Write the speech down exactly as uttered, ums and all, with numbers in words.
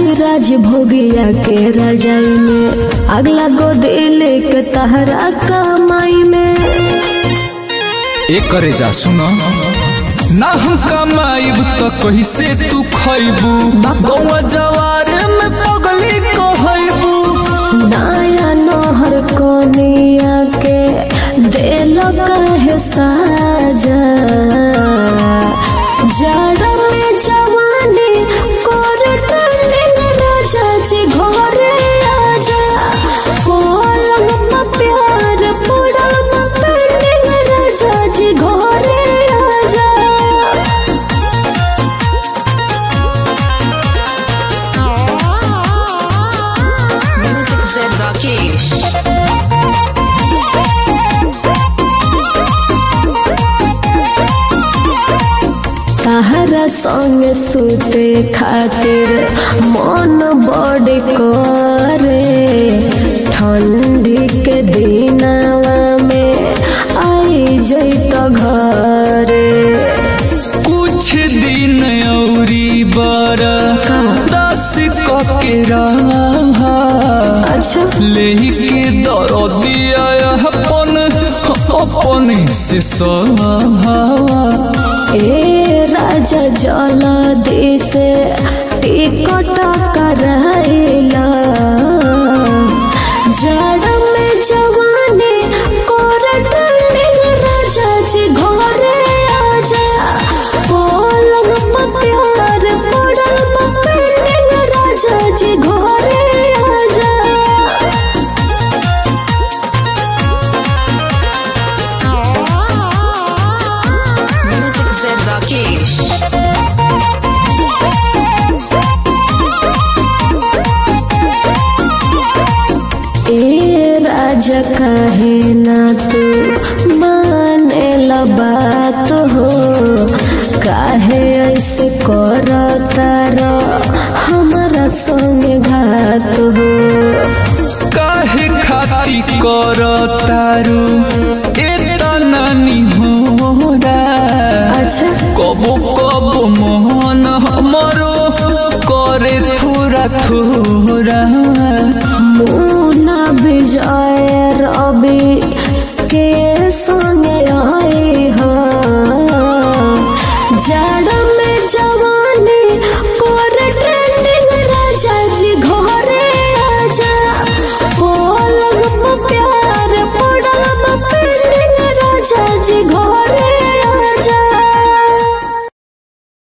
राज भोगिया के रजाई में अगला गोदिल के तहरा कमाई में। एक करे जा सुनो ना हम कमाईब तो कैसे तू खैबू गौवा जवार में पगली कहबू। नया नहर कोनिया के दिल कहे साजा जड़ में जवानी कोर टंडिंग राजा जी घरे आजा पलंग पर प्यार पड़ल पेंडिंग राजा जी घरे आजा। Music Zed Rakesh. तहरा संग सुते खातिर मन बड़ी करे ठंडी के दिनवा में आई जैत घरे। कुछ दिन औरी बरा दस के रहा अच्छा लेके दरदिया अपन अपन से सहा। ए राजा जल्दी से टिकट कराइला जड़ में जवानी कोर टंडिंग राजा जी घरे आजा पलंग पर प्यार पड़ल पेंडिंग राजा जी घरे आजा। Music Zed Rakesh. ए राजा काहे ना तू माने ला बात हो काहे ऐसे करता रो हमारा संग घात हो। काहे खाती कर तारू एतना निहोरा अच्छा कबो कबो मोहन हमरो करे थोड़ा थोड़ा। मुना विजय रवि के संग